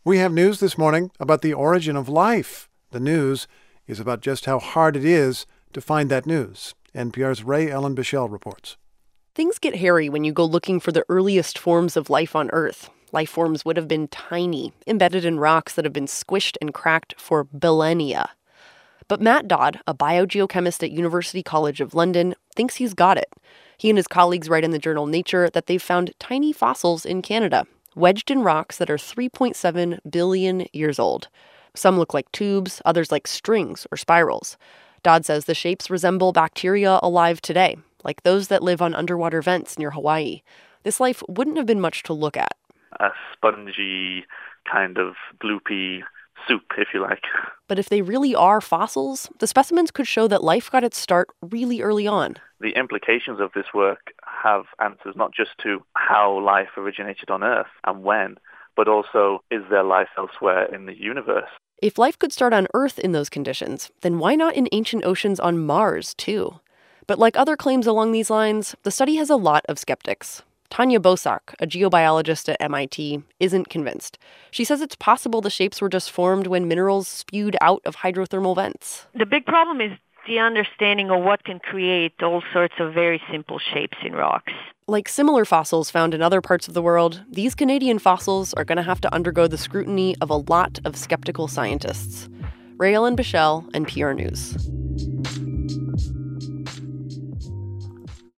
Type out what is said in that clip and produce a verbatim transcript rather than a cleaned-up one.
We have news this morning about the origin of life. The news is about just how hard it is to find that news. N P R's Ray Ellen Bichelle reports. Things get hairy when you go looking for the earliest forms of life on Earth. Life forms would have been tiny, embedded in rocks that have been squished and cracked for millennia. But Matt Dodd, a biogeochemist at University College of London, thinks he's got it. He and his colleagues write in the journal Nature that they've found tiny fossils in Canada, wedged in rocks that are three point seven billion years old. Some look like tubes, others like strings or spirals. Dodd says the shapes resemble bacteria alive today, like those that live on underwater vents near Hawaii. This life wouldn't have been much to look at. A spongy, kind of gloopy soup, if you like. But if they really are fossils, the specimens could show that life got its start really early on. The implications of this work have answers not just to how life originated on Earth and when, but also, is there life elsewhere in the universe? If life could start on Earth in those conditions, then why not in ancient oceans on Mars, too? But like other claims along these lines, the study has a lot of skeptics. Tanya Bosak, a geobiologist at M I T, isn't convinced. She says it's possible the shapes were just formed when minerals spewed out of hydrothermal vents. The big problem is the understanding of what can create all sorts of very simple shapes in rocks. Like similar fossils found in other parts of the world, these Canadian fossils are going to have to undergo the scrutiny of a lot of skeptical scientists. Ray Ellen Bichelle, N P R News.